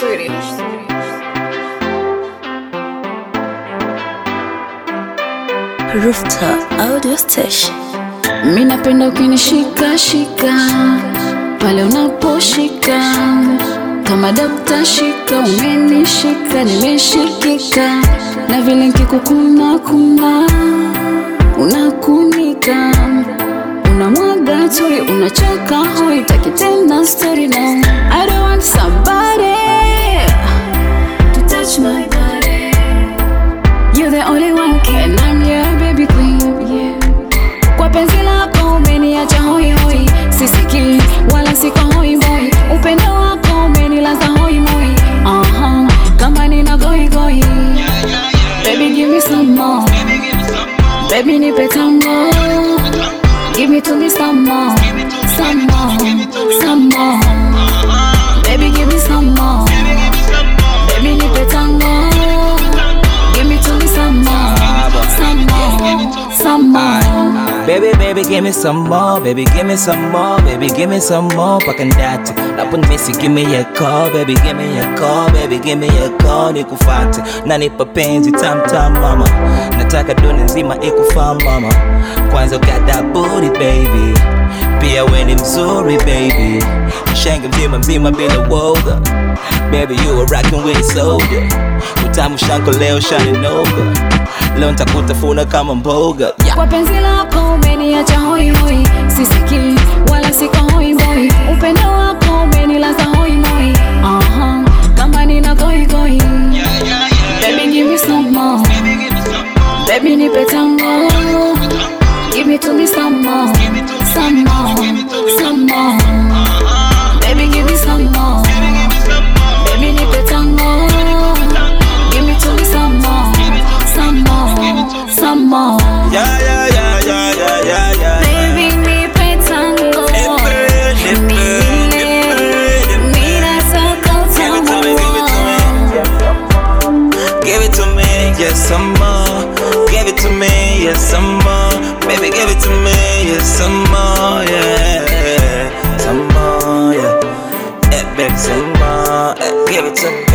sweetie. Rooftop Audio Station. Mimi napenda ukinishika shika pale unaposhika, kama dokta shika, umenishika nimeshikika, na vile nikikukuna kuna unakunika, unamwaga tuli, unachoka hoi, taki tena story now. I don't want somebody to touch my body. You're the only one and I'm your baby queen, yeah. Kwa penzi lako umeniacha hoi hoi, sisiki wala siko hoi boy. Upendo wako umenilaza hoi moi, kama nina goi goi. Baby give me some more, baby nipe tango. Give me to me some more, some more, some more. Baby give me some more, baby nipe tango. Give me to me some more, some more, some more. Baby, baby, give me some more. Baby, give me some more. Baby, give me some more. Paka ndati naponisi, give me a call. Baby, give me a call. Baby, give me a call. Nikufate na nipa penzi tam tam mama. Nataka dunia nzima ikufahamu mama. Kwanza got that booty baby, pia we ni mzuri baby. Mshenga mzima mzima bila woga. Baby you are rockin' with soda. Utamu shanko leo shaninoga. Leo nitakutafuna kama mboga, yeah. Kwa penzi lako umeniacha hoi hoi, sisiki wala siko hoi boy. Upendo wako umenilaza hoi moi, kama nina goi goi. Baby give me some more, baby nipe tango. Give me to me some more, some more, some more. Baby give me some more, baby nipe tango. Give me to me some more, some more, some more. Yeah, yeah, yeah, yeah, yeah, yeah, yeah. Baby nipe tango. Give it to me, yes some more. Give it to me, yes some more. Baby give it to me, yes some more, yeah. Some more, yeah. Baby some more, give it to me.